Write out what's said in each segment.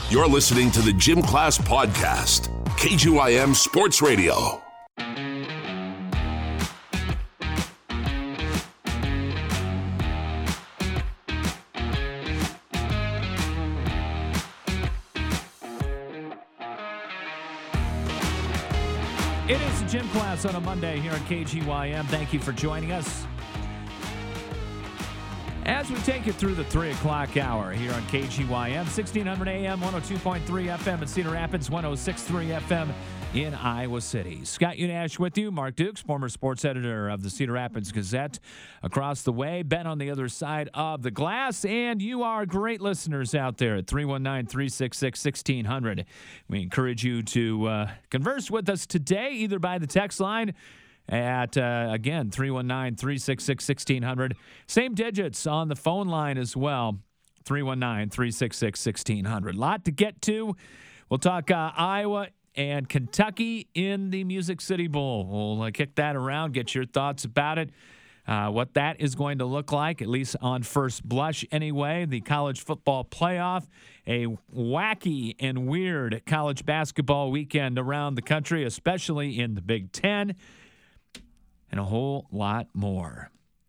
You're listening to the Gym Class Podcast, KGYM Sports Radio. It is the Gym Class on a Monday here on KGYM. Thank you for joining us. As we take you through the 3 o'clock hour here on KGYM, 1600 AM, 102.3 FM in Cedar Rapids, 106.3 FM in Iowa City. Scott Unash with you. Mark Dukes, former sports editor of the Cedar Rapids Gazette. Across the way, Ben on the other side of the glass. And you are great listeners out there at 319-366-1600. We encourage you to converse with us today, either by the text line at, again, 319-366-1600. Same digits on the phone line as well, 319-366-1600. Lot to get to. We'll talk Iowa and Kentucky in the Music City Bowl. We'll kick that around, get your thoughts about it, what that is going to look like, at least on first blush anyway. The college football playoff, a wacky and weird college basketball weekend around the country, especially in the Big Ten, and a whole lot more.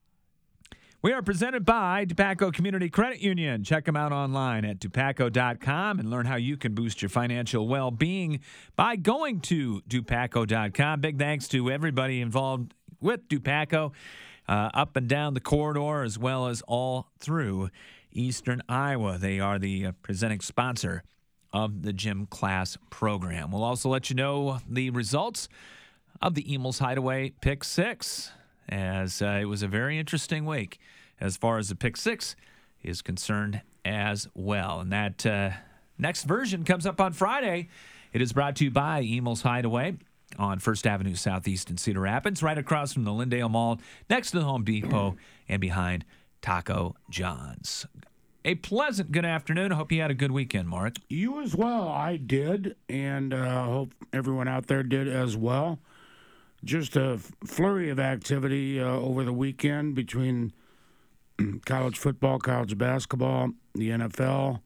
We are presented by Dupaco Community Credit Union. Check them out online at dupaco.com and learn how you can boost your financial well-being by going to dupaco.com. Big thanks to everybody involved with Dupaco up and down the corridor as well as all through eastern Iowa. They are the presenting sponsor of the Gym Class program. We'll also let you know the results of the Emil's Hideaway Pick 6, as it was a very interesting week as far as the Pick 6 is concerned as well. And that next version comes up on Friday. It is brought to you by Emil's Hideaway on First Avenue Southeast in Cedar Rapids, right across from the Lindale Mall, next to the Home Depot, and behind Taco John's. A pleasant good afternoon. I hope you had a good weekend, Mark. You as well. I did, and hope everyone out there did as well. Just a flurry of activity over the weekend between college football, college basketball, the NFL,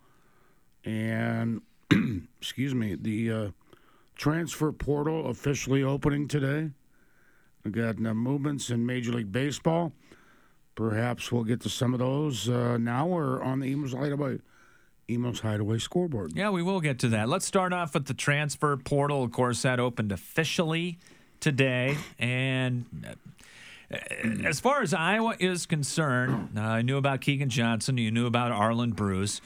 and, the transfer portal officially opening today. We got movements in Major League Baseball. Perhaps we'll get to some of those now. We're on the Emil's Hideaway scoreboard. Yeah, we will get to that. Let's start off with the transfer portal. Of course, that opened officially today, and as far as Iowa is concerned, I knew about Keegan Johnson. You knew about Arlen Bruce,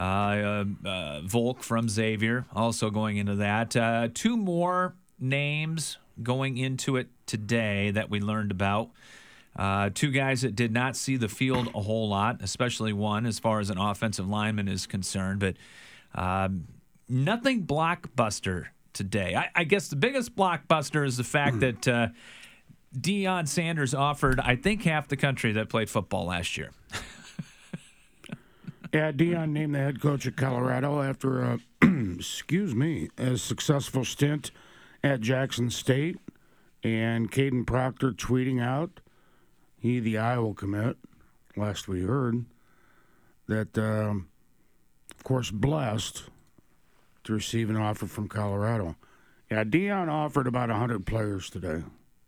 Volk from Xavier, also going into that. Two more names going into it today that we learned about. Two guys that did not see the field a whole lot, especially one as far as an offensive lineman is concerned, but nothing blockbuster today. I guess the biggest blockbuster is the fact that Deion Sanders offered, I think, half the country that played football last year. Yeah, Deion named the head coach of Colorado after a successful stint at Jackson State. And Caden Proctor tweeting out, he, the Iowa commit, last we heard, that, of course, blessed to receive an offer from Colorado. Yeah, Deion offered about 100 players today.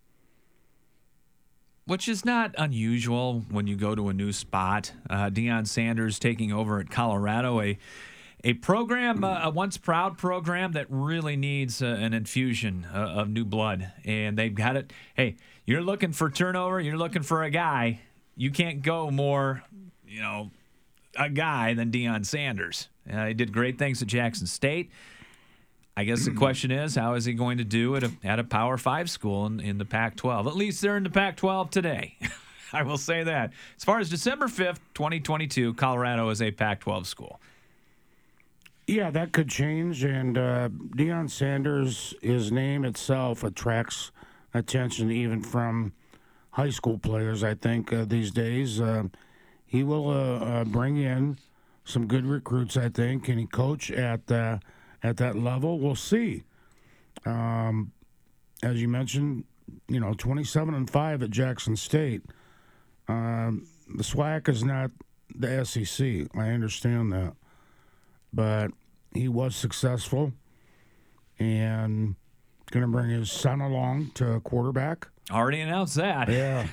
Which is not unusual when you go to a new spot. Deion Sanders taking over at Colorado, a program, a once proud program that really needs an infusion of new blood. And they've got it. Hey, you're looking for turnover. You're looking for a guy. You can't go more, a guy than Deion Sanders. He did great things at Jackson State. I guess the question is, how is he going to do at a Power 5 school in the Pac-12? At least they're in the Pac-12 today. I will say that. As far as December 5th, 2022, Colorado is a Pac-12 school. Yeah, that could change. And Deion Sanders, his name itself attracts attention even from high school players, I think, these days. He will bring in some good recruits, I think. Can he coach at that level? We'll see. As you mentioned, 27-5 at Jackson State. The SWAC is not the SEC. I understand that. But he was successful and going to bring his son along to quarterback. Already announced that. Yeah.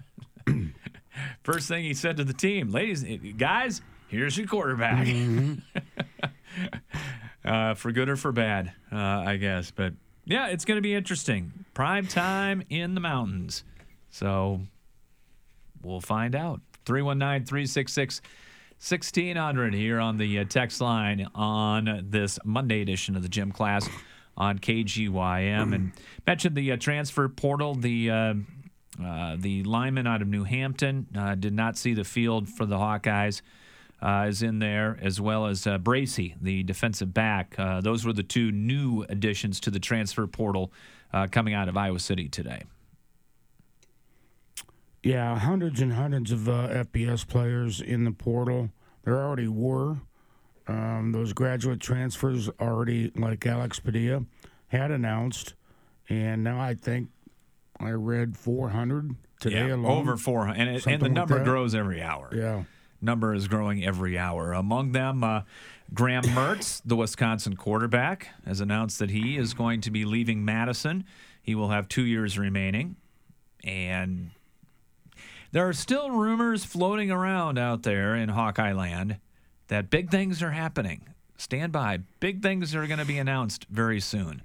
First thing he said to the team, guys, here's your quarterback. Mm-hmm. For good or for bad, I guess. But, yeah, it's going to be interesting. Prime time in the mountains. So we'll find out. 319-366-1600 here on the text line on this Monday edition of the Gym Class on KGYM. And mentioned the transfer portal. The lineman out of New Hampton did not see the field for the Hawkeyes. Is in there, as well as Bracey, the defensive back. Those were the two new additions to the transfer portal coming out of Iowa City today. Yeah, hundreds and hundreds of FBS players in the portal. There already were. Those graduate transfers already, like Alex Padilla, had announced. And now I think I read 400 today alone. Over 400. And the number grows every hour. Yeah. Number is growing every hour. Among them, Graham Mertz, the Wisconsin quarterback, has announced that he is going to be leaving Madison. He will have 2 years remaining. And there are still rumors floating around out there in Hawkeye land that big things are happening. Stand by. Big things are going to be announced very soon.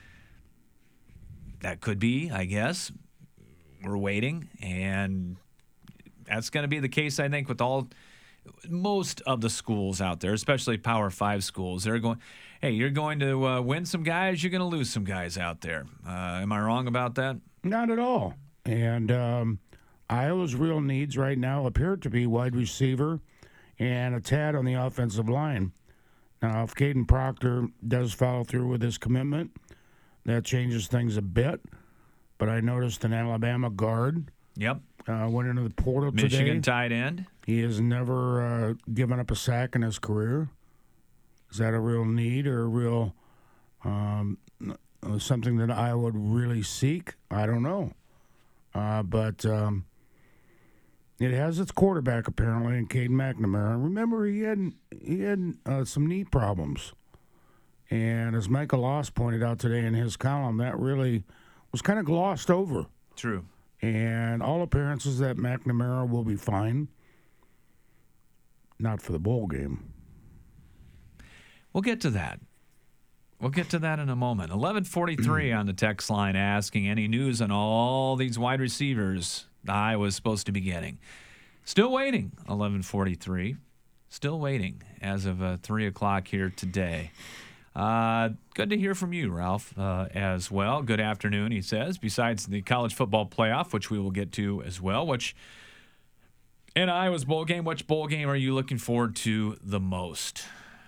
That could be, I guess. We're waiting. And that's going to be the case, I think, with most of the schools out there, especially Power 5 schools. They're going, hey, you're going to win some guys, you're going to lose some guys out there. Am I wrong about that? Not at all. And Iowa's real needs right now appear to be wide receiver and a tad on the offensive line. Now, if Caden Proctor does follow through with his commitment, that changes things a bit. But I noticed an Alabama guard. Yep. Went into the portal today. Michigan tight end. He has never given up a sack in his career. Is that a real need or a real something that I would really seek? I don't know. But it has its quarterback apparently in Caden McNamara. Remember, he had some knee problems, and as Michael Loss pointed out today in his column, that really was kind of glossed over. True. And all appearances that McNamara will be fine. Not for the bowl game. We'll get to that. We'll get to that in a moment. 11:43 on the text line asking any news on all these wide receivers Iowa's supposed to be getting. Still waiting, 11:43. Still waiting as of 3 o'clock here today. Good to hear from you, Ralph, as well. Good afternoon, he says. Besides the college football playoff, which we will get to as well, in Iowa's bowl game, which bowl game are you looking forward to the most?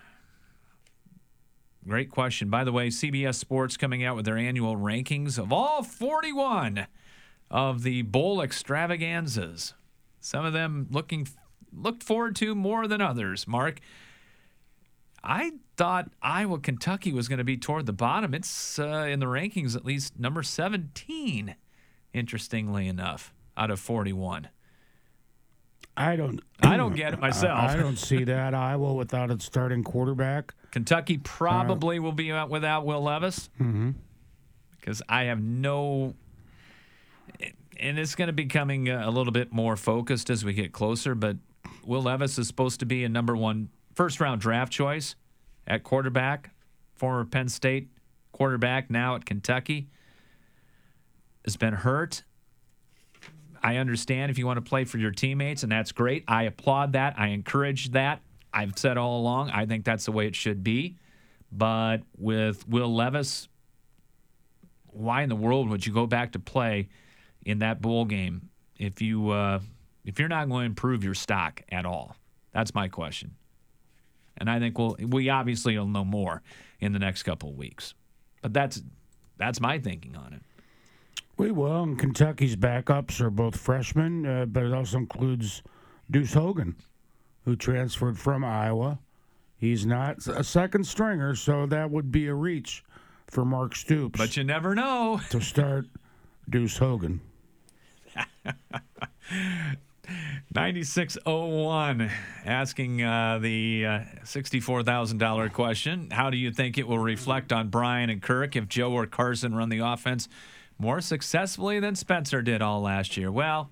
Great question. By the way, CBS Sports coming out with their annual rankings of all 41 of the bowl extravaganzas. Some of them looked forward to more than others. Mark, I thought Iowa, Kentucky was going to be toward the bottom. It's in the rankings at least number 17, interestingly enough, out of 41. I don't get it myself. I don't see that. Iowa without its starting quarterback. Kentucky probably will be out without Will Levis. Mm-hmm. Because I have no... And it's going to be becoming a little bit more focused as we get closer, but Will Levis is supposed to be a number one first-round draft choice at quarterback, former Penn State quarterback, now at Kentucky. Has been hurt. I understand if you want to play for your teammates, and that's great. I applaud that. I encourage that. I've said all along, I think that's the way it should be. But with Will Levis, why in the world would you go back to play in that bowl game if you're not going to improve your stock at all? That's my question. And I think we obviously will know more in the next couple of weeks. But that's my thinking on it. We will, and Kentucky's backups are both freshmen, but it also includes Deuce Hogan, who transferred from Iowa. He's not a second stringer, so that would be a reach for Mark Stoops. But you never know. To start Deuce Hogan. 9601 asking the $64,000 question. How do you think it will reflect on Brian and Kirk if Joe or Carson run the offense more successfully than Spencer did all last year? Well,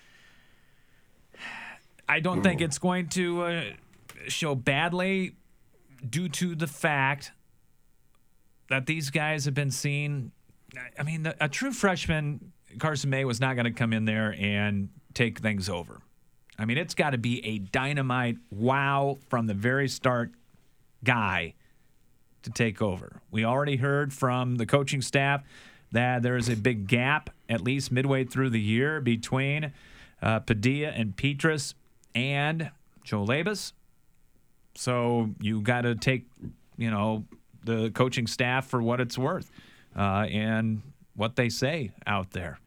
I don't think it's going to show badly due to the fact that these guys have been seen. I mean, a true freshman, Carson May, was not going to come in there and take things over. I mean, it's got to be a dynamite, wow, from the very start guy to take over. We already heard from the coaching staff that there is a big gap, at least midway through the year, between Padilla and Petrus and Joe Labus. So you got to take, the coaching staff for what it's worth and what they say out there.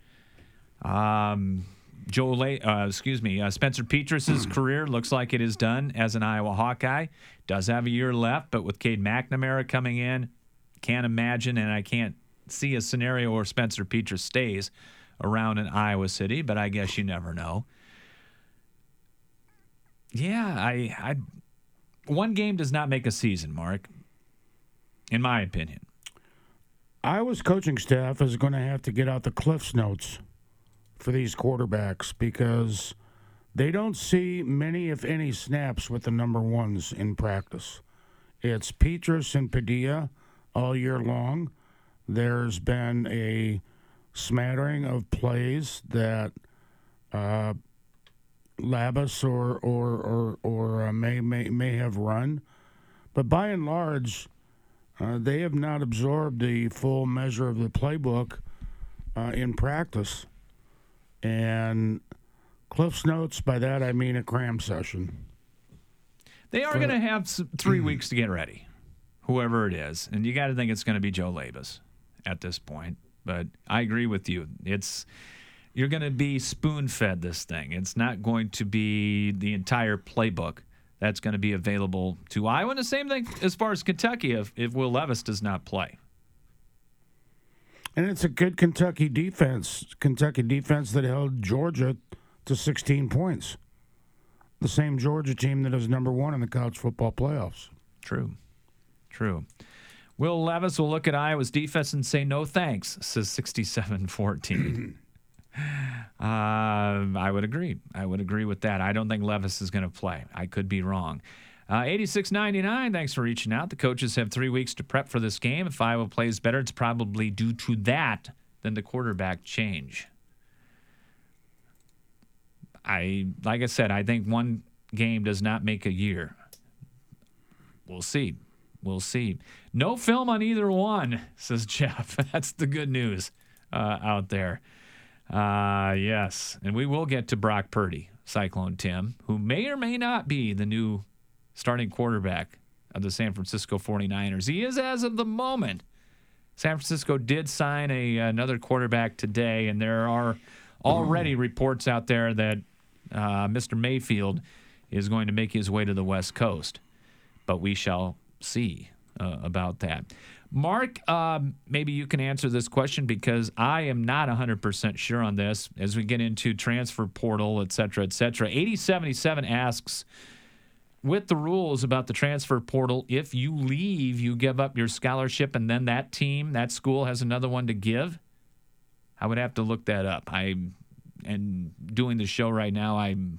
Spencer Petrus's career looks like it is done as an Iowa Hawkeye. Does have a year left, but with Cade McNamara coming in, can't imagine, and I can't see a scenario where Spencer Petrus stays around in Iowa City, but I guess you never know. Yeah, one game does not make a season, Mark, in my opinion. Iowa's coaching staff is going to have to get out the Cliff's notes for these quarterbacks because they don't see many, if any, snaps with the number ones in practice. It's Petrus and Padilla all year long. There's been a smattering of plays that Labus or may have run, but by and large, they have not absorbed the full measure of the playbook in practice. And Cliff's notes, by that I mean a cram session. They are going to have 3 weeks to get ready, whoever it is, and you got to think it's going to be Joe Labus at this point. But I agree with you. You're going to be spoon-fed this thing. It's not going to be the entire playbook that's going to be available to Iowa. And the same thing as far as Kentucky if Will Levis does not play. And it's a good Kentucky defense that held Georgia to 16 points. The same Georgia team that is number one in the college football playoffs. True. Will Levis will look at Iowa's defense and say, no thanks, says 67-14. I would agree. I would agree with that. I don't think Levis is going to play. I could be wrong. 86.99, thanks for reaching out. The coaches have 3 weeks to prep for this game. If Iowa plays better, it's probably due to that than the quarterback change. Like I said, I think one game does not make a year. We'll see. No film on either one, says Jeff. That's the good news out there. Yes, and we will get to Brock Purdy, Cyclone Tim, who may or may not be the new starting quarterback of the San Francisco 49ers. He is as of the moment. San Francisco did sign another quarterback today, and there are already reports out there that Mr. Mayfield is going to make his way to the West Coast. But we shall see about that. Mark, maybe you can answer this question because I am not 100% sure on this as we get into transfer portal, et cetera, et cetera. 8077 asks, with the rules about the transfer portal, if you leave, you give up your scholarship and then that team, that school has another one to give? I would have to look that up. And doing the show right now,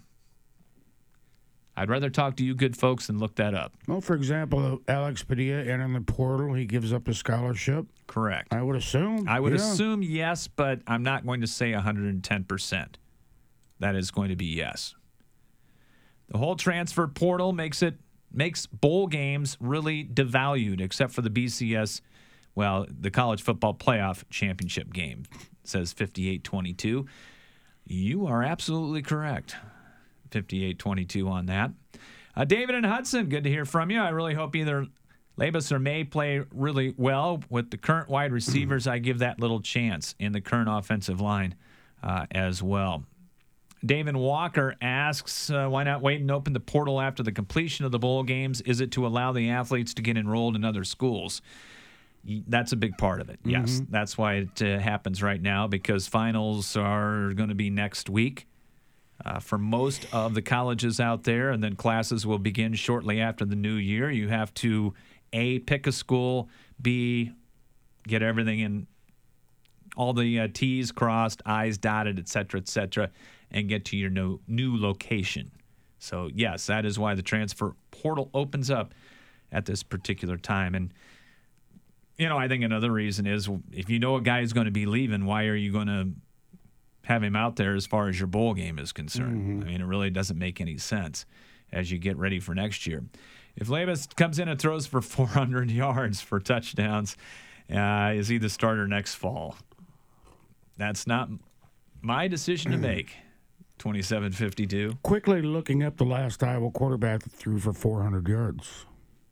I'd rather talk to you good folks than look that up. Well, for example, Alex Padilla entering the portal, he gives up his scholarship. Correct. I would assume. Assume yes, but I'm not going to say 110%. That is going to be yes. The whole transfer portal makes bowl games really devalued, except for the BCS, the College Football Playoff Championship game. It says 58-22. You are absolutely correct. 58-22 on that. David and Hudson, good to hear from you. I really hope either Labus or May play really well. With the current wide receivers, I give that little chance in the current offensive line as well. David Walker asks, why not wait and open the portal after the completion of the bowl games? Is it to allow the athletes to get enrolled in other schools? That's a big part of it, yes. That's why it happens right now, because finals are going to be next week. for most of the colleges out there, and then classes will begin shortly after the new year. You have to, A, pick a school, B, get everything in, all the T's crossed, I's dotted, et cetera, and get to your new location. So, yes, that is why the transfer portal opens up at this particular time. And, I think another reason is if you know a guy is going to be leaving, why are you going to have him out there as far as your bowl game is concerned? I mean, it really doesn't make any sense as you get ready for next year. If Levis comes in and throws for 400 yards for touchdowns, is he the starter next fall? That's not my decision to make. 27-52. Quickly looking up the last Iowa quarterback that threw for 400 yards.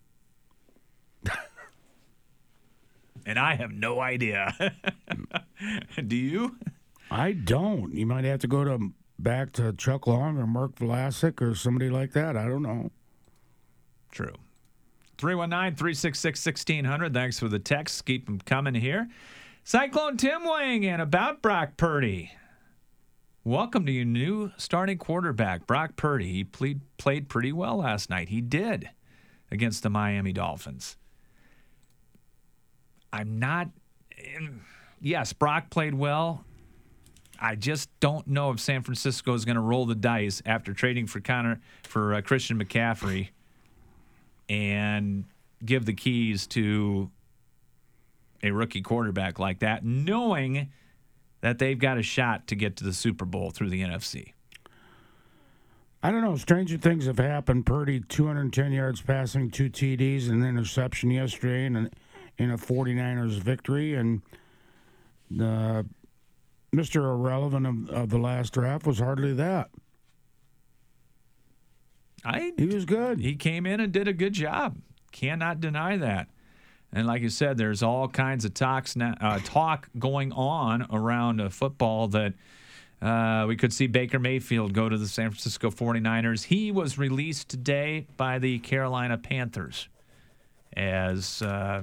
And I have no idea. Do you? I don't. You might have to go back to Chuck Long or Mark Vlasic or somebody like that. I don't know. True. 319-366-1600. Thanks for the texts. Keep them coming here. Cyclone Tim weighing in about Brock Purdy. Welcome to your new starting quarterback, Brock Purdy. He played pretty well last night. He did against the Miami Dolphins. Yes, Brock played well. I just don't know if San Francisco is going to roll the dice after trading for Christian McCaffrey and give the keys to a rookie quarterback like that, knowing that they've got a shot to get to the Super Bowl through the NFC. I don't know. Stranger things have happened. Purdy, 210 yards passing, 2 TDs, and an interception yesterday in a 49ers victory. And Mr. Irrelevant of the last draft was hardly that. He was good. He came in and did a good job. Cannot deny that. And like you said, there's all kinds of talk going on around football that we could see Baker Mayfield go to the San Francisco 49ers. He was released today by the Carolina Panthers as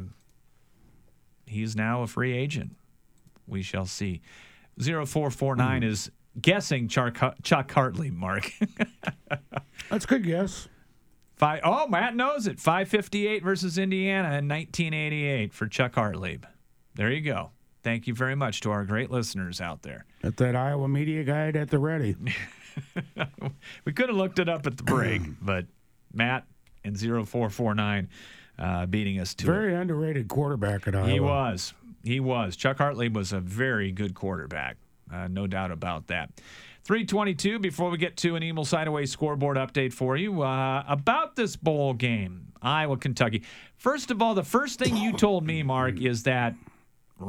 he's now a free agent. We shall see. 0449 is guessing Chuck Hartley, Mark. That's a good guess. Matt knows it. 558 versus Indiana in 1988 for Chuck Hartley. There you go. Thank you very much to our great listeners out there. At that Iowa Media Guide at the ready. We could have looked it up at the break, but Matt and 0449 beating us to Very underrated quarterback at Iowa. He was. Chuck Hartley was a very good quarterback. No doubt about that. 3:22 before we get to an Emil Sideaway scoreboard update for you about this bowl game, Iowa, Kentucky. First of all, the first thing you told me, Mark, is that rematch? ?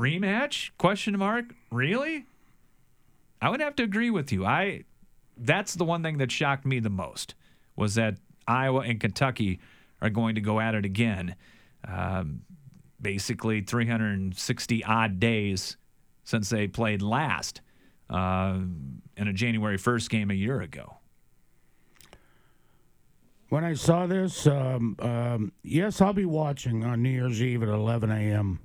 Really? I would have to agree with you. That's the one thing that shocked me the most, was that Iowa and Kentucky are going to go at it again. Basically 360 odd days since they played last. In a January 1st game a year ago. When I saw this, yes, I'll be watching on New Year's Eve at 11 a.m.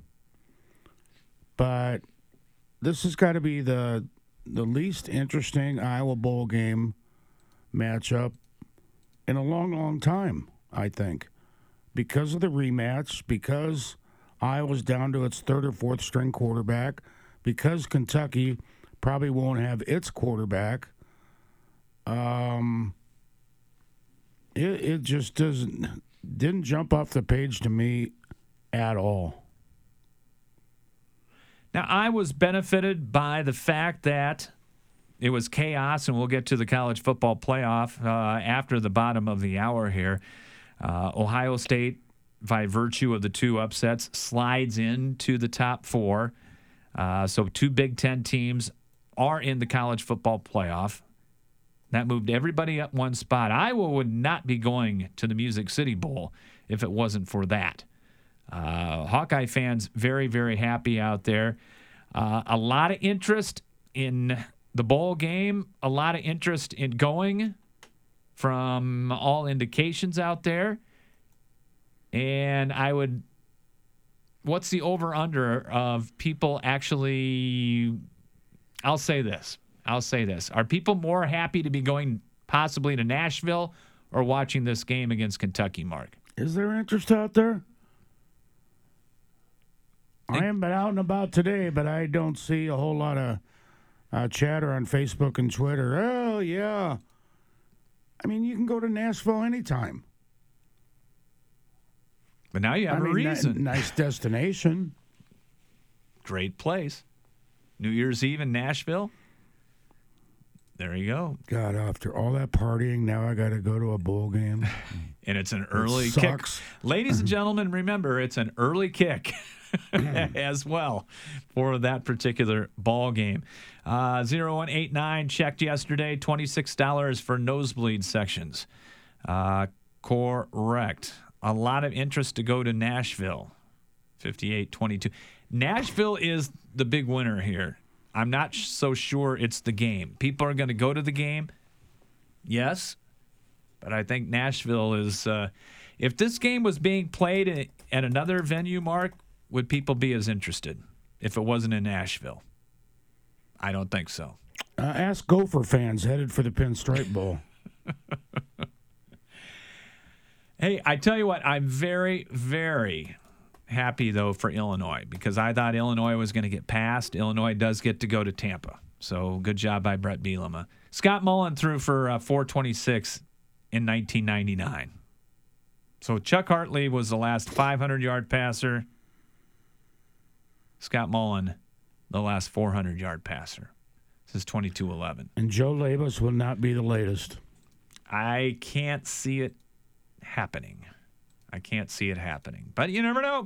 But this has got to be the least interesting Iowa Bowl game matchup in a long, long time, I think. Because of the rematch, because Iowa's down to its third or fourth string quarterback, because Kentucky probably won't have its quarterback. It just didn't jump off the page to me at all. Now, I was benefited by the fact that it was chaos, and we'll get to the college football playoff after the bottom of the hour here. Ohio State, by virtue of the 2 upsets, slides into the top 4. So 2 Big Ten teams are in the college football playoff. That moved everybody up 1 spot. Iowa would not be going to the Music City Bowl if it wasn't for that. Hawkeye fans very, very happy out there. A lot of interest in the bowl game, a lot of interest in going from all indications out there. And what's the over-under of people actually, I'll say this, I'll say this. Are people more happy to be going possibly to Nashville or watching this game against Kentucky, Mark? Is there interest out there? I haven't been out and about today, but I don't see a whole lot of chatter on Facebook and Twitter. Oh, yeah. I mean, you can go to Nashville anytime. But now you have a reason. Nice destination. Great place. New Year's Eve in Nashville. There you go. God, after all that partying, now I got to go to a bowl game. And it's an early kick. Ladies and gentlemen, remember, it's an early kick as well for that particular ball game. 0189 checked yesterday, $26 for nosebleed sections. Correct. A lot of interest to go to Nashville. 58-22. Nashville is the big winner here. I'm not so sure it's the game. People are going to go to the game, yes, but I think Nashville is. If this game was being played at another venue, Mark, would people be as interested if it wasn't in Nashville? I don't think so. Ask Gopher fans headed for the Pinstripe Bowl. Hey, I tell you what, I'm very, very happy, though, for Illinois because I thought Illinois was going to get past. Illinois does get to go to Tampa. So good job by Brett Bielema. Scott Mullen threw for 426 in 1999. So Chuck Hartley was the last 500-yard passer. Scott Mullen, the last 400-yard passer. This is 22-11. And Joe Labus will not be the latest. I can't see it happening. But you never know.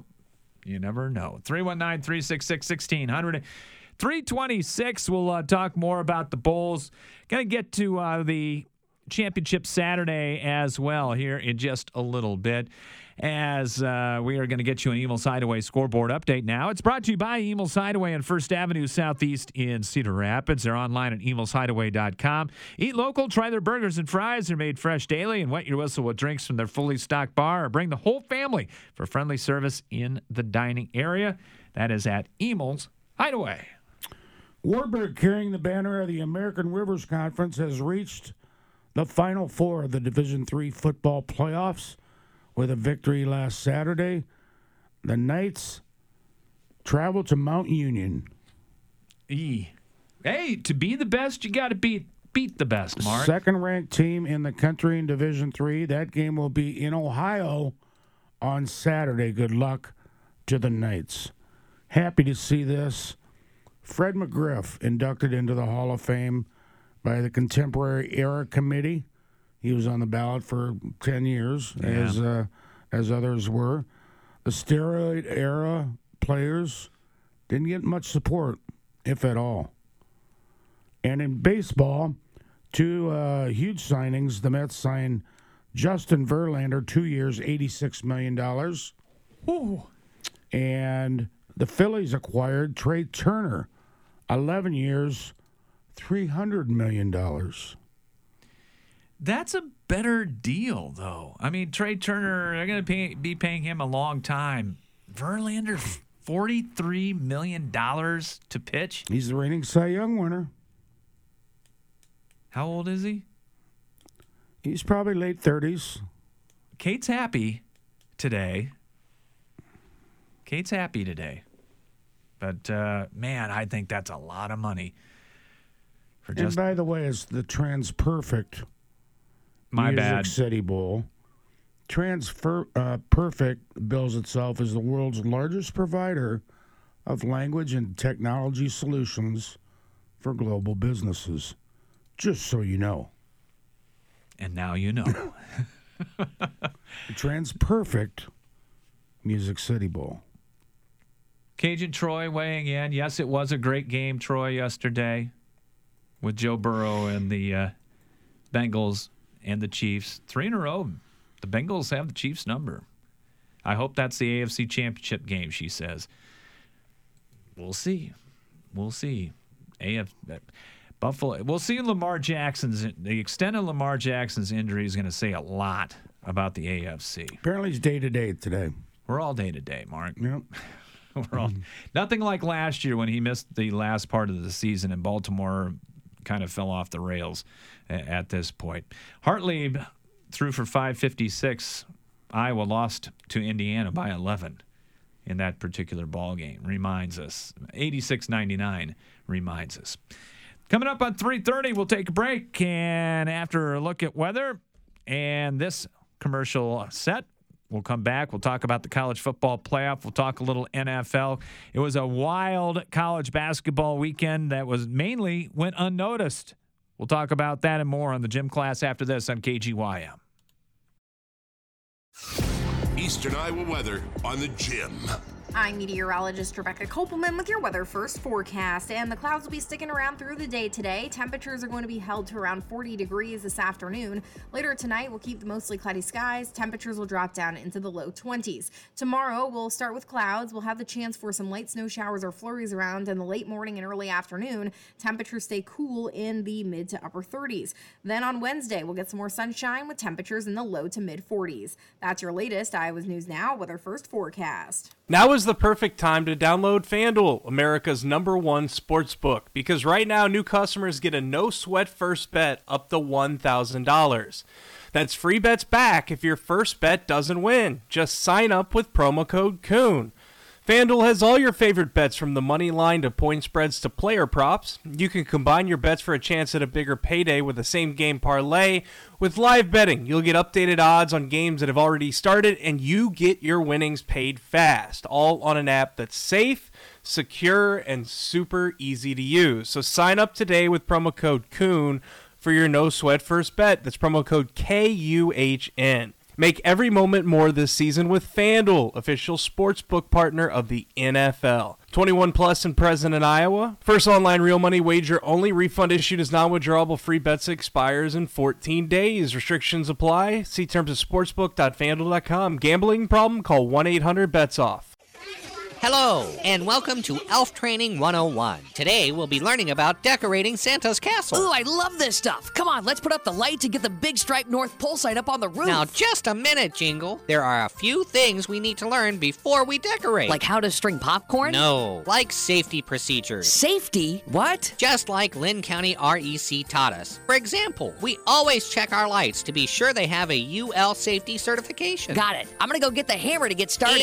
319-366-1600. 326, we'll talk more about the Bulls. Going to get to the championship Saturday as well here in just a little bit. As we are going to get you an Emil's Hideaway scoreboard update now. It's brought to you by Emil's Hideaway on 1st Avenue Southeast in Cedar Rapids. They're online at emilshideaway.com. Eat local, try their burgers and fries. They're made fresh daily, and wet your whistle with drinks from their fully stocked bar, or bring the whole family for friendly service in the dining area. That is at Emil's Hideaway. Warburg, carrying the banner of the American Rivers Conference, has reached the Final Four of the Division III football playoffs with a victory last Saturday. The Knights travel to Mount Union. Hey, to be the best, you got to beat the best, Mark. Second-ranked team in the country in Division III. That game will be in Ohio on Saturday. Good luck to the Knights. Happy to see this. Fred McGriff inducted into the Hall of Fame by the Contemporary Era Committee. He was on the ballot for 10 years, as others were. The steroid era players didn't get much support, if at all. And in baseball, two huge signings. The Mets signed Justin Verlander, 2 years, $86 million. Ooh. And the Phillies acquired Trey Turner, 11 years, $300 million. That's a better deal, though. I mean, Trey Turner, they're going to be paying him a long time. Verlander, $43 million to pitch. He's the reigning Cy Young winner. How old is he? He's probably late 30s. Kate's happy today. But, man, I think that's a lot of money. And by the way, it's the TransPerfect My Music bad. City Bowl. TransPerfect bills itself as the world's largest provider of language and technology solutions for global businesses. Just so you know. And now you know. The TransPerfect Music City Bowl. Cajun Troy weighing in. Yes, it was a great game, Troy, yesterday with Joe Burrow and the Bengals and the Chiefs. 3 in a row. The Bengals have the Chiefs' number. I hope that's the AFC Championship game, she says. We'll see. Buffalo. We'll see the extent of Lamar Jackson's injury is going to say a lot about the AFC. Apparently it's day-to-day today. We're all day-to-day, Mark. Yep. We're all nothing like last year when he missed the last part of the season and Baltimore kind of fell off the rails at this point. Hartlieb threw for 556. Iowa lost to Indiana by 11 in that particular ball game. Reminds us. 86-99 reminds us. Coming up on 3:30, we'll take a break, and after a look at weather and this commercial set, we'll come back. We'll talk about the college football playoff. We'll talk a little NFL. It was a wild college basketball weekend that mainly went unnoticed. We'll talk about that and more on the gym class after this on KGYM. Eastern Iowa weather on the Gym. I'm meteorologist Rebecca Kopelman with your weather first forecast, and the clouds will be sticking around through the day today. Temperatures are going to be held to around 40 degrees this afternoon. Later tonight, we'll keep the mostly cloudy skies. Temperatures will drop down into the low 20s. Tomorrow, we'll start with clouds. We'll have the chance for some light snow showers or flurries around in the late morning and early afternoon. Temperatures stay cool in the mid to upper 30s. Then on Wednesday, we'll get some more sunshine with temperatures in the low to mid 40s. That's your latest Iowa's News Now weather first forecast. Now is the perfect time to download FanDuel, America's #1 sports book, because right now new customers get a no-sweat first bet up to $1,000. That's free bets back if your first bet doesn't win. Just sign up with promo code Coon. FanDuel has all your favorite bets from the money line to point spreads to player props. You can combine your bets for a chance at a bigger payday with a same-game parlay. With live betting, you'll get updated odds on games that have already started, and you get your winnings paid fast, all on an app that's safe, secure, and super easy to use. So sign up today with promo code Coon for your no-sweat first bet. That's promo code KUHN. Make every moment more this season with FanDuel, official sportsbook partner of the NFL. 21 plus and present in Iowa. First online real money wager only. Refund issued as non-withdrawable. Free bets expires in 14 days. Restrictions apply. See terms at sportsbook.fanduel.com. Gambling problem? Call 1-800-BETS-OFF. Hello, and welcome to Elf Training 101. Today, we'll be learning about decorating Santa's castle. Ooh, I love this stuff. Come on, let's put up the lights and get the big striped North Pole sign up on the roof. Now, just a minute, Jingle. There are a few things we need to learn before we decorate. Like how to string popcorn? No, like safety procedures. Safety? What? Just like Lynn County REC taught us. For example, we always check our lights to be sure they have a UL safety certification. Got it. I'm gonna go get the hammer to get started.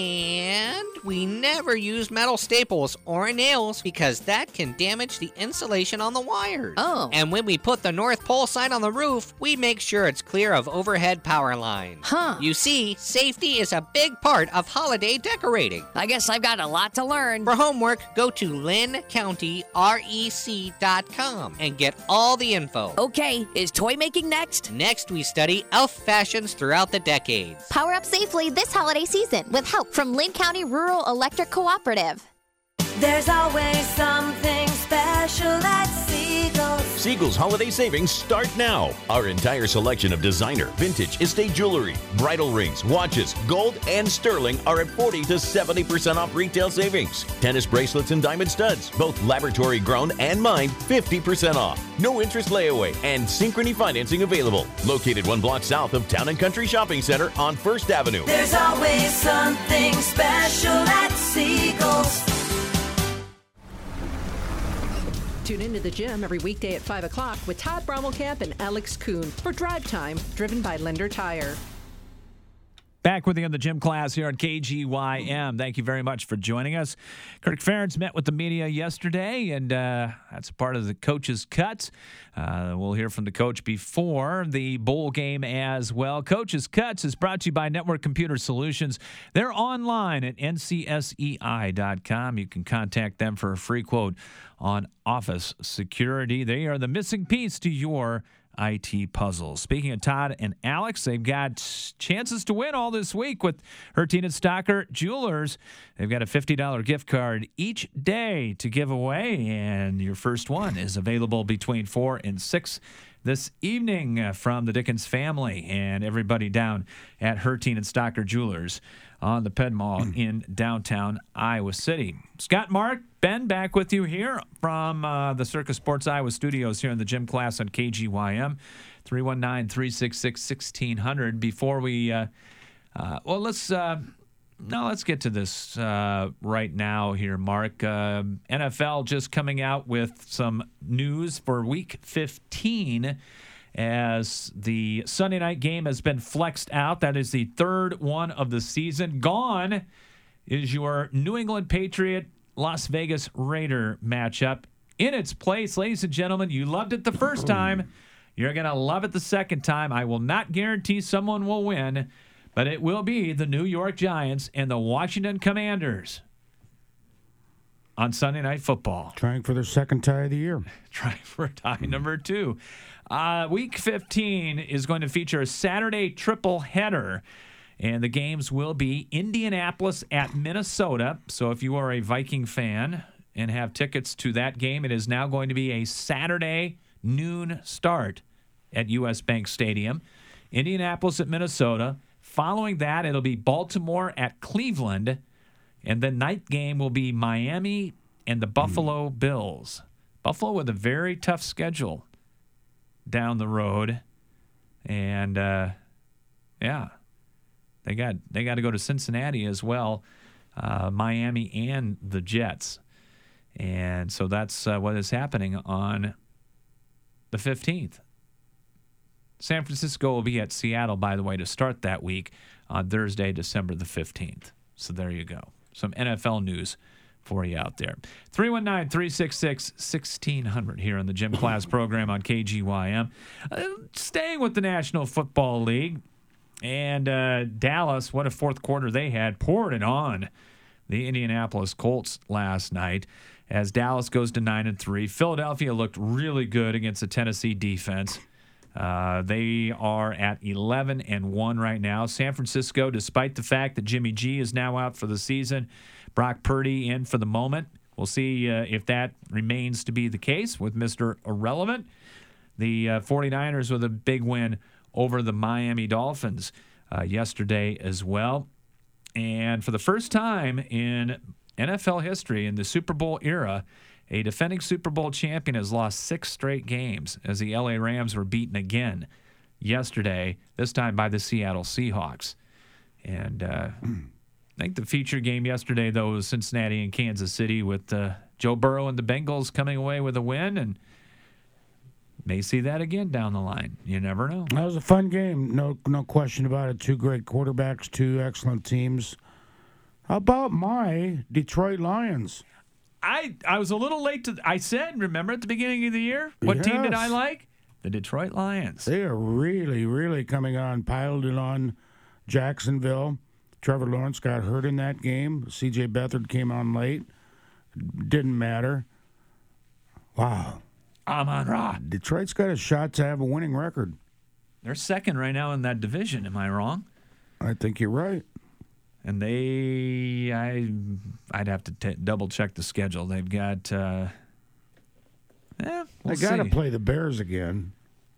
And we never use metal staples or nails because that can damage the insulation on the wires. Oh. And when we put the North Pole sign on the roof, we make sure it's clear of overhead power lines. Huh. You see, safety is a big part of holiday decorating. I guess I've got a lot to learn. For homework, go to lynncounty.rec.com and get all the info. Okay, is toy making next? Next, we study elf fashions throughout the decades. Power up safely this holiday season with help from Lynn County Rural Electric Cooperative. There's always something special at Siegel's. Siegel's holiday savings start now. Our entire selection of designer, vintage, estate jewelry, bridal rings, watches, gold, and sterling are at 40 to 70% off retail savings. Tennis bracelets and diamond studs, both laboratory grown and mined, 50% off. No interest layaway and Synchrony financing available. Located 1 block south of Town & Country Shopping Center on 1st Avenue. There's always something special at Siegel's. Tune into the gym every weekday at 5 o'clock with Todd Brommelkamp and Alex Kuhn for Drive Time, driven by Lender Tire. Back with you on the gym class here on KGYM. Thank you very much for joining us. Kirk Ferentz met with the media yesterday, and that's a part of the coach's cuts. We'll hear from the coach before the bowl game as well. Coach's Cuts is brought to you by Network Computer Solutions. They're online at ncsei.com. You can contact them for a free quote on office security. They are the missing piece to your IT puzzle. Speaking of Todd and Alex, they've got chances to win all this week with Hertine and Stocker Jewelers. They've got a $50 gift card each day to give away, and your first one is available between 4 and 6 this evening from the Dickens family and everybody down at Hertine and Stocker Jewelers on the Penn Mall in downtown Iowa City. Scott, Mark, Ben, back with you here from the Circus Sports Iowa studios here in the gym class on KGYM, 319-366-1600. Before we, let's No, let's get to this right now here, Mark. NFL just coming out with some news for Week 15 as the Sunday night game has been flexed out. That is the third one of the season. Gone is your New England Patriot Las Vegas Raider matchup. In its place, ladies and gentlemen, you loved it the first time. You're going to love it the second time. I will not guarantee someone will win, but it will be the New York Giants and the Washington Commanders on Sunday Night Football. Trying for their second tie of the year. Trying for tie number 2. Week 15 is going to feature a Saturday triple header, and the games will be Indianapolis at Minnesota. So if you are a Viking fan and have tickets to that game, it is now going to be a Saturday noon start at U.S. Bank Stadium. Indianapolis at Minnesota. Following that, it'll be Baltimore at Cleveland. And the night game will be Miami and the Buffalo Bills. Buffalo with a very tough schedule down the road. And, they got to go to Cincinnati as well, Miami and the Jets. And so that's what is happening on the 15th. San Francisco will be at Seattle, by the way, to start that week on Thursday, December the 15th. So there you go. Some NFL news for you out there. 319-366-1600 here on the Gym Class program on KGYM. Staying with the National Football League. And Dallas, what a fourth quarter they had, poured it on the Indianapolis Colts last night as Dallas goes to 9-3. Philadelphia looked really good against the Tennessee defense. They are at 11-1 right now. San Francisco, despite the fact that Jimmy G is now out for the season, Brock Purdy in for the moment. We'll see if that remains to be the case with Mr. Irrelevant. The 49ers with a big win over the Miami Dolphins yesterday as well. And for the first time in NFL history, in the Super Bowl era, a defending Super Bowl champion has lost 6 straight games as the LA Rams were beaten again yesterday, this time by the Seattle Seahawks. And I think the feature game yesterday, though, was Cincinnati and Kansas City with Joe Burrow and the Bengals coming away with a win, and may see that again down the line. You never know. That was a fun game. No question about it. 2 great quarterbacks, 2 excellent teams. How about my Detroit Lions? I was a little late to. I said, remember at the beginning of the year, what team did I like? The Detroit Lions. They are really, really coming on, piled it on Jacksonville. Trevor Lawrence got hurt in that game. C.J. Beathard came on late. Didn't matter. Wow. Amon-Ra. Detroit's got a shot to have a winning record. They're second right now in that division. Am I wrong? I think you're right. And I'd have to double check the schedule. They've got, they got to play the Bears again.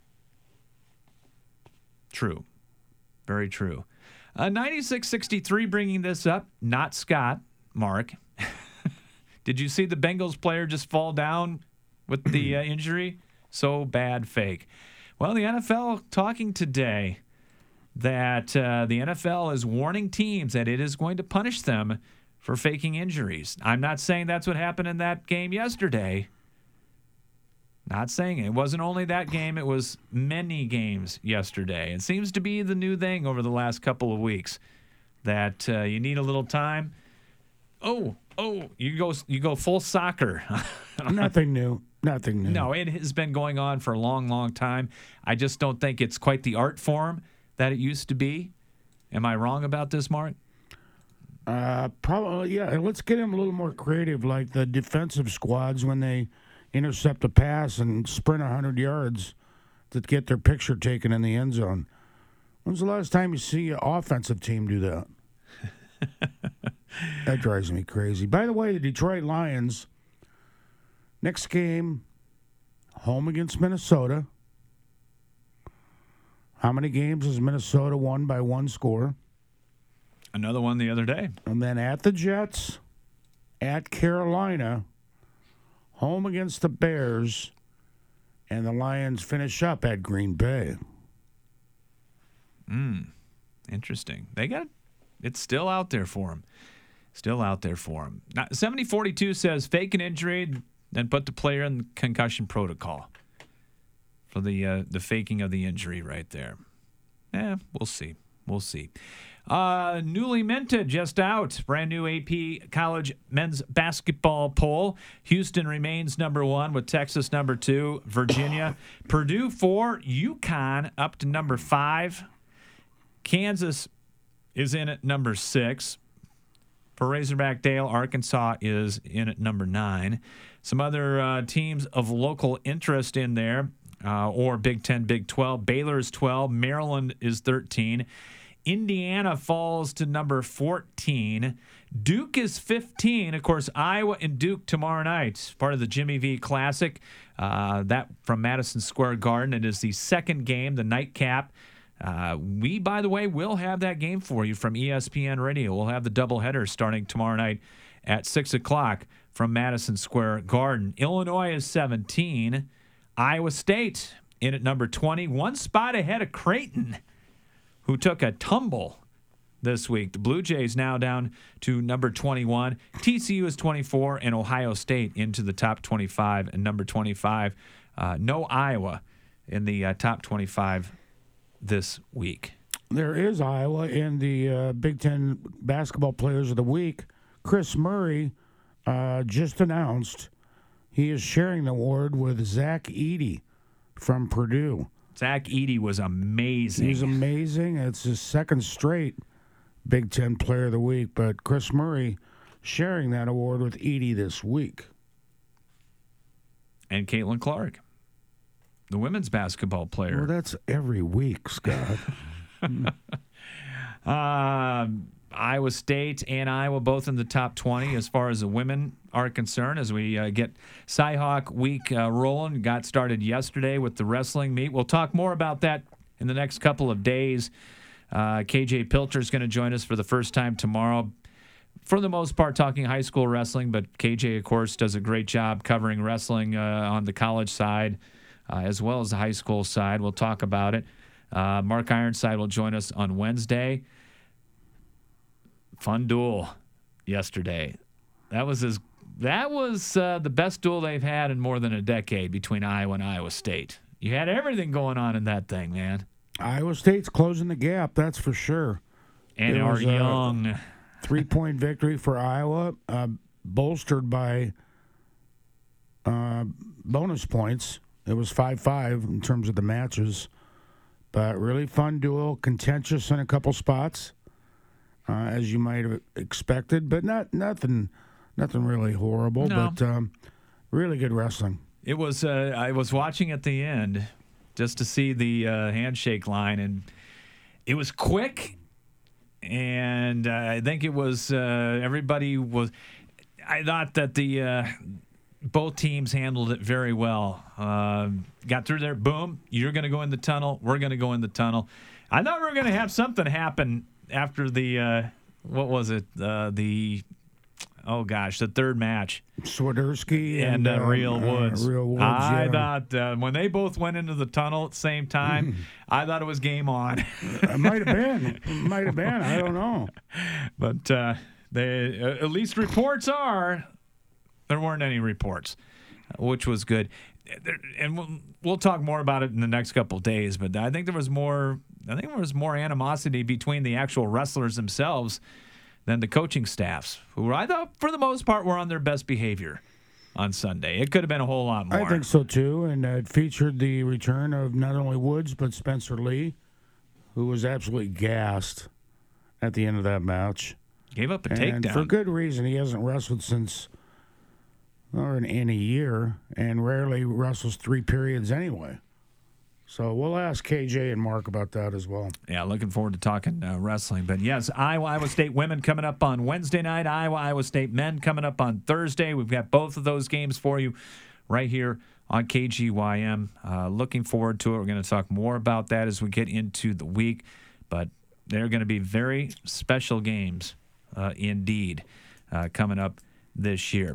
True. Very true. 96-63 bringing this up. Not Scott, Mark. Did you see the Bengals player just fall down with the injury? So bad fake. Well, the NFL talking today that the NFL is warning teams that it is going to punish them for faking injuries. I'm not saying that's what happened in that game yesterday. Not saying it. It wasn't only that game. It was many games yesterday. It seems to be the new thing over the last couple of weeks that you need a little time. Oh, you go full soccer. Nothing new. Nothing new. No, it has been going on for a long, long time. I just don't think it's quite the art form that it used to be. Am I wrong about this, Mark? Probably, yeah. Let's get him a little more creative, like the defensive squads when they intercept a pass and sprint 100 yards to get their picture taken in the end zone. When's the last time you see an offensive team do that? That drives me crazy. By the way, the Detroit Lions, next game, home against Minnesota. How many games has Minnesota won by 1 score? Another one the other day. And then at the Jets, at Carolina, home against the Bears, and the Lions finish up at Green Bay. Interesting. They got It's still out there for him. Still out there for him. Now, 7042 says fake an injury and put the player in the concussion protocol for the faking of the injury right there. We'll see. We'll see. Newly minted, just out. Brand new AP College men's basketball poll. Houston remains number 1 with Texas number 2. Virginia, Purdue 4. UConn up to number 5. Kansas is in at number 6. For Razorback Dale, Arkansas is in at number 9. Some other teams of local interest in there, or Big 10, Big 12. Baylor is 12. Maryland is 13. Indiana falls to number 14. Duke is 15. Of course, Iowa and Duke tomorrow night, part of the Jimmy V Classic. That from Madison Square Garden. It is the second game, the nightcap. We, by the way, will have that game for you from ESPN Radio. We'll have the doubleheader starting tomorrow night at 6 o'clock from Madison Square Garden. Illinois is 17. Iowa State in at number 20. One spot ahead of Creighton, who took a tumble this week. The Blue Jays now down to number 21. TCU is 24, and Ohio State into the top 25 and number 25. No Iowa in the top 25 this week. There is Iowa in the Big Ten Basketball Players of the Week. Chris Murray just announced he is sharing the award with Zach Edey from Purdue. Zach Edey was amazing. He's amazing. It's his second straight Big Ten Player of the Week, but Chris Murray sharing that award with Edey this week. And Caitlin Clark, the women's basketball player. Well, that's every week, Scott. Iowa State and Iowa both in the top 20 as far as the women are concerned as we get Cyhawk Week rolling. Got started yesterday with the wrestling meet. We'll talk more about that in the next couple of days. KJ Pilcher is going to join us for the first time tomorrow. For the most part, talking high school wrestling, but KJ, of course, does a great job covering wrestling on the college side as well as the high school side. We'll talk about it. Mark Ironside will join us on Wednesday. Fun duel yesterday. That was the best duel they've had in more than a decade between Iowa and Iowa State. You had everything going on in that thing, man. Iowa State's closing the gap, that's for sure. And our young 3-point victory for Iowa, bolstered by bonus points. It was 5-5 in terms of the matches, but really fun duel, contentious in a couple spots. As you might have expected, but nothing really horrible. No. But really good wrestling. It was. I was watching at the end just to see the handshake line, and it was quick. And I think it was everybody was. I thought that the both teams handled it very well. Got through there. Boom! You're going to go in the tunnel. We're going to go in the tunnel. I thought we were going to have something happen after the what was it? The third match. Swiderski and Real Woods. Real Woods. I thought when they both went into the tunnel at the same time, I thought it was game on. It might have been. I don't know. But they at least reports are there weren't any reports, which was good. And we'll talk more about it in the next couple of days. But I think there was more animosity between the actual wrestlers themselves than the coaching staffs, who I thought for the most part were on their best behavior on Sunday. It could have been a whole lot more. I think so too, and it featured the return of not only Woods but Spencer Lee, who was absolutely gassed at the end of that match. Gave up a takedown. And for good reason. He hasn't wrestled since in a year, and rarely wrestles 3 periods anyway. So we'll ask KJ and Mark about that as well. Yeah, looking forward to talking wrestling. But yes, Iowa State women coming up on Wednesday night. Iowa State men coming up on Thursday. We've got both of those games for you right here on KGYM. Looking forward to it. We're going to talk more about that as we get into the week. But they're going to be very special games indeed coming up this year.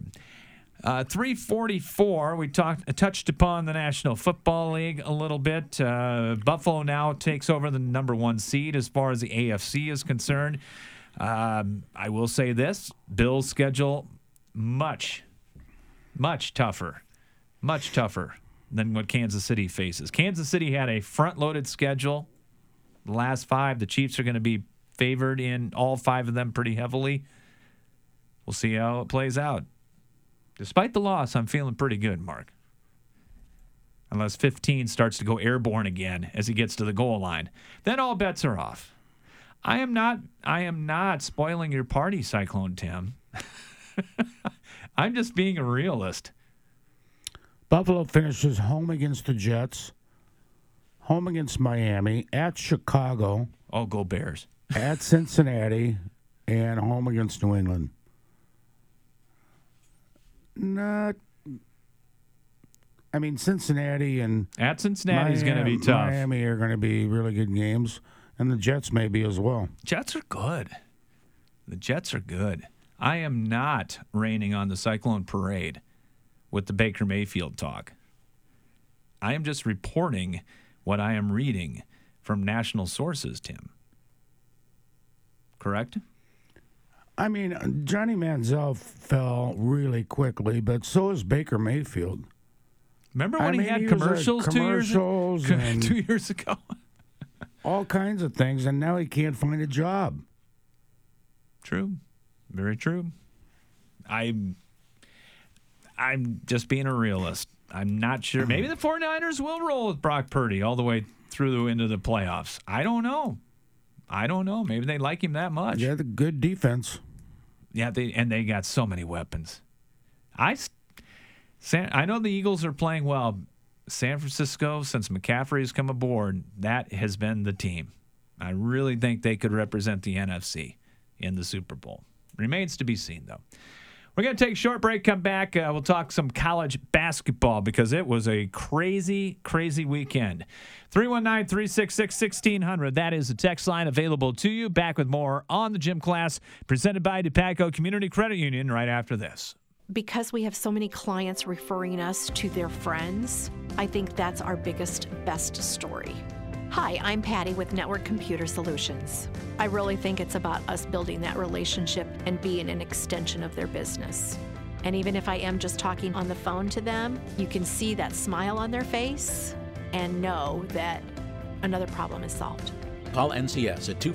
3:44. We touched upon the National Football League a little bit. Buffalo now takes over the number 1 seed as far as the AFC is concerned. I will say this, Bills' schedule much tougher than what Kansas City faces. Kansas City had a front-loaded schedule. The last 5, the Chiefs are going to be favored in all 5 of them pretty heavily. We'll see how it plays out. Despite the loss, I'm feeling pretty good, Mark. Unless 15 starts to go airborne again as he gets to the goal line. Then all bets are off. I am not spoiling your party, Cyclone Tim. I'm just being a realist. Buffalo finishes home against the Jets, home against Miami, at Chicago. Oh, go Bears. At Cincinnati, and home against New England. Cincinnati and at Cincinnati is going to be tough. Miami are going to be really good games, and the Jets may be as well. Jets are good. The Jets are good. I am not raining on the Cyclone Parade with the Baker Mayfield talk. I am just reporting what I am reading from national sources, Tim. Correct? I mean, Johnny Manziel fell really quickly, but so is Baker Mayfield. Remember when he had commercials 2 years ago? All kinds of things, and now he can't find a job. True. Very true. I'm just being a realist. I'm not sure. Maybe the 49ers will roll with Brock Purdy all the way through into the playoffs. I don't know. Maybe they like him that much. Yeah, the good defense. Yeah, they got so many weapons. I know the Eagles are playing well. San Francisco, since McCaffrey has come aboard, that has been the team. I really think they could represent the NFC in the Super Bowl. Remains to be seen, though. We're going to take a short break, come back. We'll talk some college basketball because it was a crazy, crazy weekend. 319-366-1600. That is the text line available to you. Back with more on the Gym Class, presented by DePatco Community Credit Union right after this. Because we have so many clients referring us to their friends, I think that's our biggest, best story. Hi, I'm Patty with Network Computer Solutions. I really think it's about us building that relationship and being an extension of their business. And even if I am just talking on the phone to them, you can see that smile on their face and know that another problem is solved. Call NCS at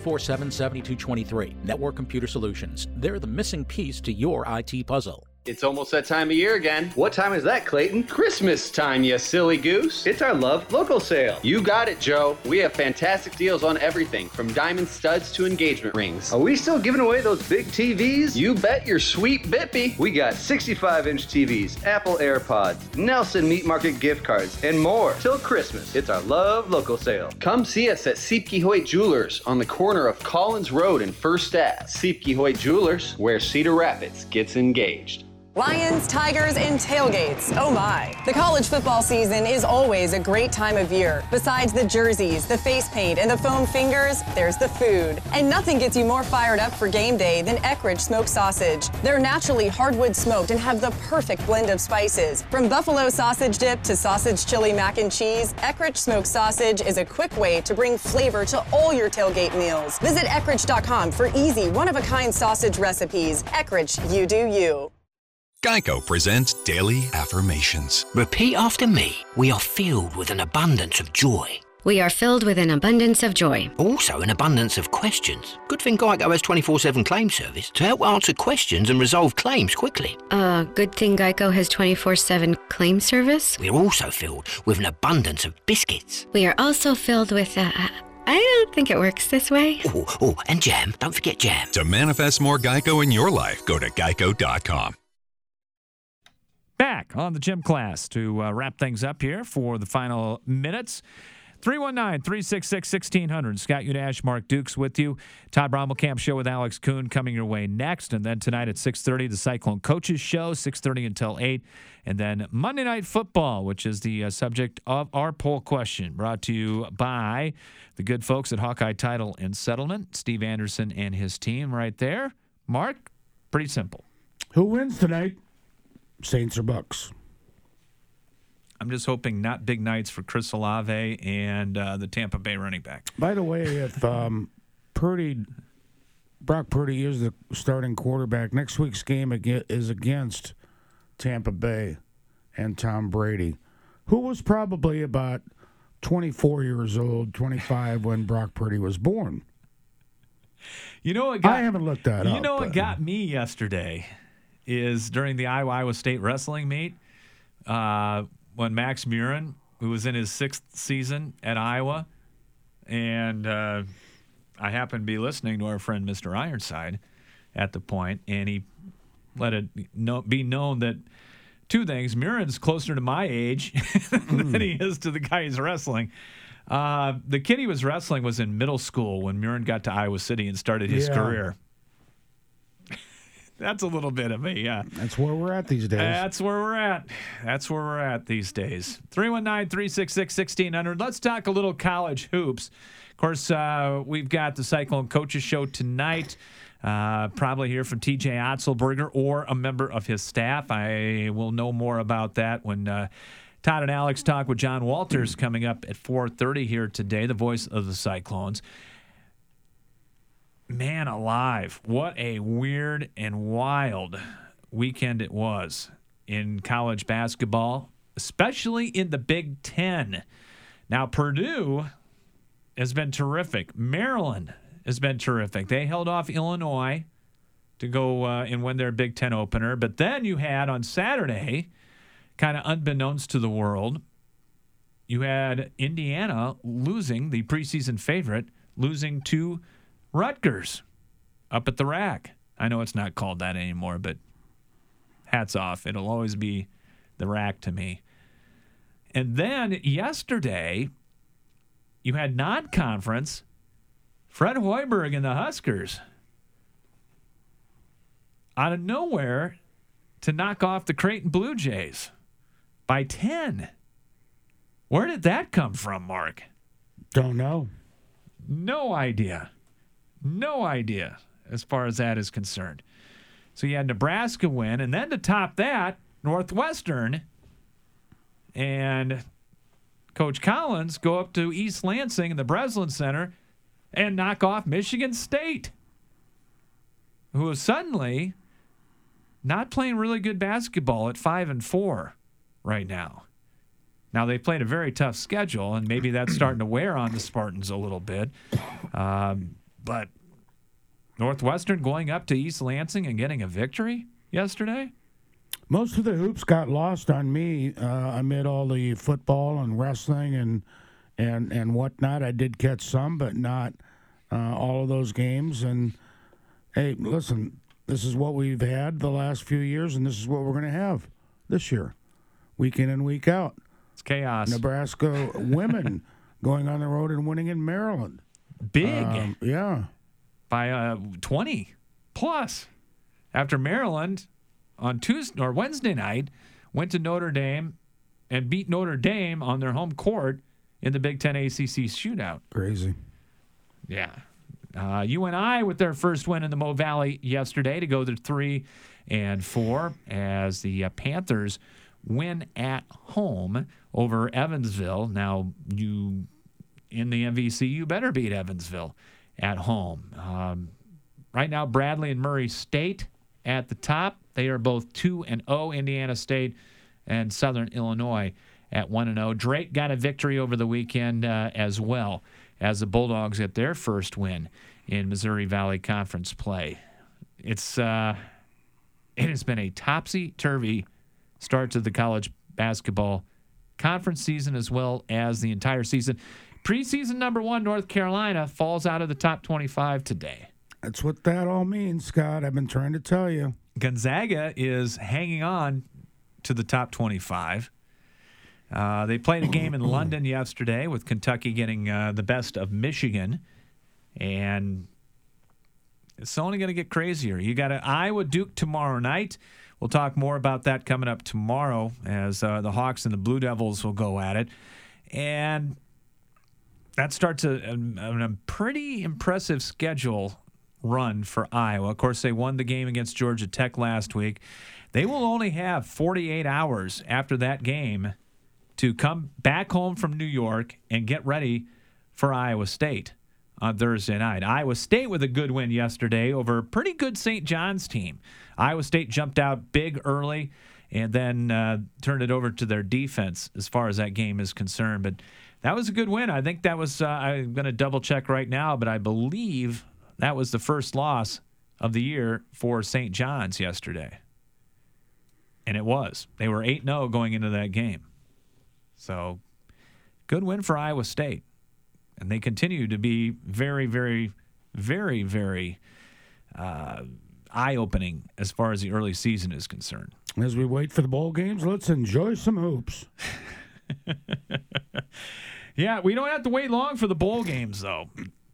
247-7223. Network Computer Solutions. They're the missing piece to your IT puzzle. It's almost that time of year again. What time is that, Clayton? Christmas time, you silly goose. It's our Love Local sale. You got it, Joe. We have fantastic deals on everything, from diamond studs to engagement rings. Are we still giving away those big TVs? You bet your sweet bippy. We got 65-inch TVs, Apple AirPods, Nelson Meat Market gift cards, and more. Till Christmas, it's our Love Local sale. Come see us at Siepke Hoyt Jewelers on the corner of Collins Road and First Ave. Siepke Hoyt Jewelers, where Cedar Rapids gets engaged. Lions, Tigers, and tailgates. Oh my. The college football season is always a great time of year. Besides the jerseys, the face paint, and the foam fingers, there's the food. And nothing gets you more fired up for game day than Eckrich smoked sausage. They're naturally hardwood smoked and have the perfect blend of spices. From buffalo sausage dip to sausage chili mac and cheese, Eckrich smoked sausage is a quick way to bring flavor to all your tailgate meals. Visit Eckrich.com for easy, one-of-a-kind sausage recipes. Eckrich, you do you. Geico presents Daily Affirmations. Repeat after me. We are filled with an abundance of joy. We are filled with an abundance of joy. Also an abundance of questions. Good thing Geico has 24/7 claim service to help answer questions and resolve claims quickly. Good thing Geico has 24/7 claim service. We're also filled with an abundance of biscuits. We are also filled with, I don't think it works this way. Oh, and jam. Don't forget jam. To manifest more Geico in your life, go to geico.com. Back on the Gym Class to wrap things up here for the final minutes. 319-366-1600. Scott Udash, Mark Dukes with you. Todd Brommelkamp Show with Alex Kuhn coming your way next. And then tonight at 6:30, the Cyclone Coaches Show, 6:30 until 8. And then Monday Night Football, which is the subject of our poll question, brought to you by the good folks at Hawkeye Title and Settlement. Steve Anderson and his team right there. Mark, pretty simple. Who wins tonight? Saints or Bucks? I'm just hoping not big nights for Chris Olave and the Tampa Bay running back. By the way, if Purdy Brock Purdy is the starting quarterback. Next week's game is against Tampa Bay and Tom Brady, who was probably about 24 years old, 25 when Brock Purdy was born. You know what? I haven't looked that up. You know what got me yesterday is during the Iowa State wrestling meet when Max Murin, who was in his 6th season at Iowa, and I happened to be listening to our friend Mr. Ironside at the point, and he let it be known that two things. Murin's closer to my age than he is to the guy he's wrestling. The kid he was wrestling was in middle school when Murin got to Iowa City and started his career. That's a little bit of me, yeah. That's where we're at these days. That's where we're at these days. 319-366-1600. Let's talk a little college hoops. Of course, we've got the Cyclone Coaches Show tonight. Probably hear from TJ Otzelberger or a member of his staff. I will know more about that when Todd and Alex talk with John Walters coming up at 4:30 here today, the voice of the Cyclones. Man alive, what a weird and wild weekend it was in college basketball, especially in the Big Ten. Now, Purdue has been terrific. Maryland has been terrific. They held off Illinois to go and win their Big Ten opener. But then you had on Saturday, kind of unbeknownst to the world, you had Indiana losing, the preseason favorite, losing to Rutgers up at the Rack. I know it's not called that anymore, but hats off. It'll always be the Rack to me. And then yesterday, you had non-conference Fred Hoiberg and the Huskers out of nowhere to knock off the Creighton Blue Jays by 10. Where did that come from, Mark? Don't know. No idea. No idea as far as that is concerned. So you had Nebraska win, and then to top that, Northwestern and Coach Collins go up to East Lansing in the Breslin Center and knock off Michigan State, who is suddenly not playing really good basketball at 5-4 right now. Now, they played a very tough schedule, and maybe that's starting to wear on the Spartans a little bit. But Northwestern going up to East Lansing and getting a victory yesterday? Most of the hoops got lost on me amid all the football and wrestling and whatnot. I did catch some, but not all of those games. And, hey, listen, this is what we've had the last few years, and this is what we're going to have this year, week in and week out. It's chaos. Nebraska women going on the road and winning in Maryland. Big. Yeah. By 20 plus. After Maryland on Tuesday or Wednesday night went to Notre Dame and beat Notre Dame on their home court in the Big Ten ACC shootout. Crazy. Yeah. UNI with their first win in the Mo Valley yesterday to go to 3-4 as the Panthers win at home over Evansville. Now, you in the MVC, you better beat Evansville at home. Right now, Bradley and Murray State at the top. They are both 2-0. Indiana State and Southern Illinois at 1-0. Drake got a victory over the weekend as well as the Bulldogs get their first win in Missouri Valley Conference play. It has been a topsy-turvy start to the college basketball conference season as well as the entire season. Preseason number 1, North Carolina, falls out of the top 25 today. That's what that all means, Scott. I've been trying to tell you. Gonzaga is hanging on to the top 25. They played a game in London yesterday with Kentucky getting the best of Michigan. And it's only going to get crazier. You got Iowa Duke tomorrow night. We'll talk more about that coming up tomorrow as the Hawks and the Blue Devils will go at it. And that starts a pretty impressive schedule run for Iowa. Of course, they won the game against Georgia Tech last week. They will only have 48 hours after that game to come back home from New York and get ready for Iowa State on Thursday night. Iowa State with a good win yesterday over a pretty good St. John's team. Iowa State jumped out big early and then turned it over to their defense as far as that game is concerned. But that was a good win. I think that was, I'm going to double check right now, but I believe that was the first loss of the year for St. John's yesterday. And it was. They were 8-0 going into that game. So, good win for Iowa State. And they continue to be very, very, very, very eye-opening as far as the early season is concerned. As we wait for the bowl games, let's enjoy some hoops. Yeah, we don't have to wait long for the bowl games, though.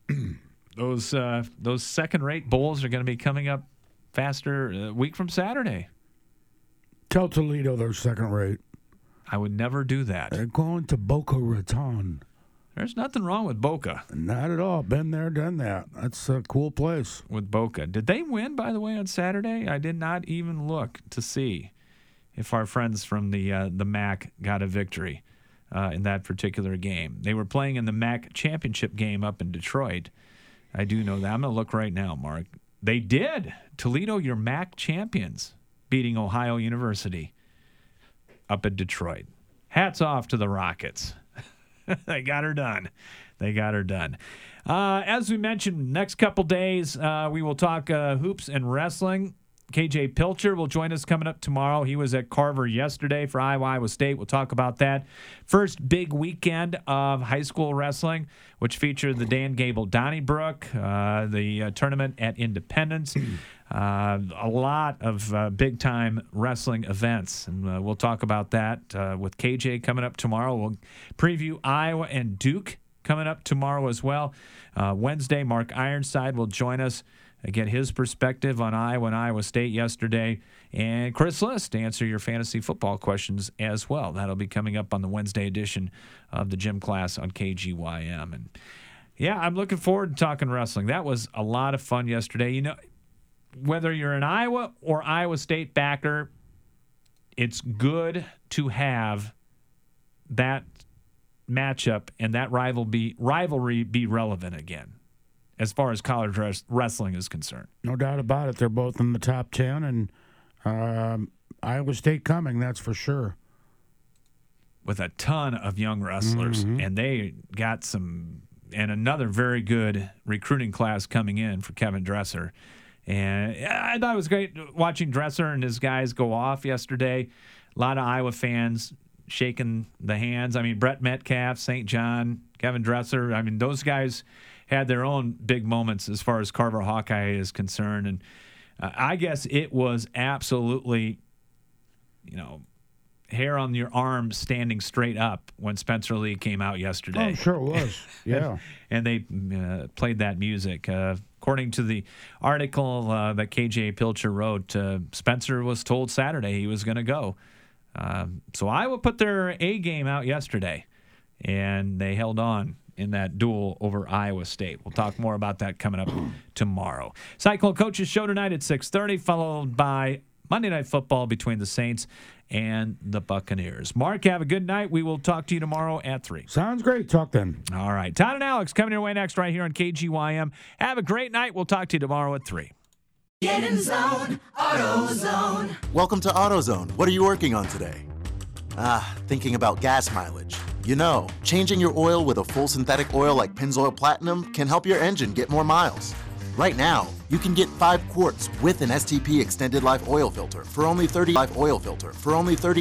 Those second-rate bowls are going to be coming up faster a week from Saturday. Tell Toledo they're second rate. I would never do that. They're going to Boca Raton. There's nothing wrong with Boca. Not at all. Been there, done that. That's a cool place. With Boca. Did they win, by the way, on Saturday? I did not even look to see if our friends from the MAC got a victory in that particular game. They were playing in the MAC championship game up in Detroit. I do know that. I'm going to look right now, Mark. They did. Toledo, your MAC champions, beating Ohio University up at Detroit. Hats off to the Rockets. They got her done. As we mentioned, next couple days, we will talk hoops and wrestling. KJ Pilcher will join us coming up tomorrow. He was at Carver yesterday for Iowa State. We'll talk about that. First big weekend of high school wrestling, which featured the Dan Gable Donnybrook, the tournament at Independence. A lot of big-time wrestling events, and we'll talk about that with KJ coming up tomorrow. We'll preview Iowa and Duke coming up tomorrow as well. Wednesday, Mark Ironside will join us, get his perspective on Iowa and Iowa State yesterday, and Chris List to answer your fantasy football questions as well. That'll be coming up on the Wednesday edition of the gym class on KGYM. And yeah, I'm looking forward to talking wrestling. That was a lot of fun yesterday. You know, whether you're an Iowa or Iowa State backer, it's good to have that matchup and that rivalry be relevant again as far as college wrestling is concerned. No doubt about it. They're both in the top 10, and Iowa State coming, that's for sure. With a ton of young wrestlers, and they got and another very good recruiting class coming in for Kevin Dresser. And I thought it was great watching Dresser and his guys go off yesterday. A lot of Iowa fans shaking the hands. I mean, Brett Metcalf, St. John, Kevin Dresser. I mean, those guys had their own big moments as far as Carver Hawkeye is concerned. And I guess it was absolutely, hair on your arm standing straight up when Spencer Lee came out yesterday. Oh, sure it was. Yeah. And they played that music. According to the article that KJ Pilcher wrote, Spencer was told Saturday he was going to go. So Iowa put their A game out yesterday, and they held on in that duel over Iowa State. We'll talk more about that coming up tomorrow. Cyclone Coaches Show tonight at 6:30, followed by Monday Night Football between the Saints and the Buccaneers. Mark, have a good night. We will talk to you tomorrow at 3. Sounds great. Talk then. All right. Todd and Alex coming your way next right here on KGYM. Have a great night. We'll talk to you tomorrow at 3. Get in zone, AutoZone. Welcome to AutoZone. What are you working on today? Thinking about gas mileage. You know, changing your oil with a full synthetic oil like Pennzoil Platinum can help your engine get more miles. Right now, you can get 5 quarts with an STP extended life oil filter for only $30.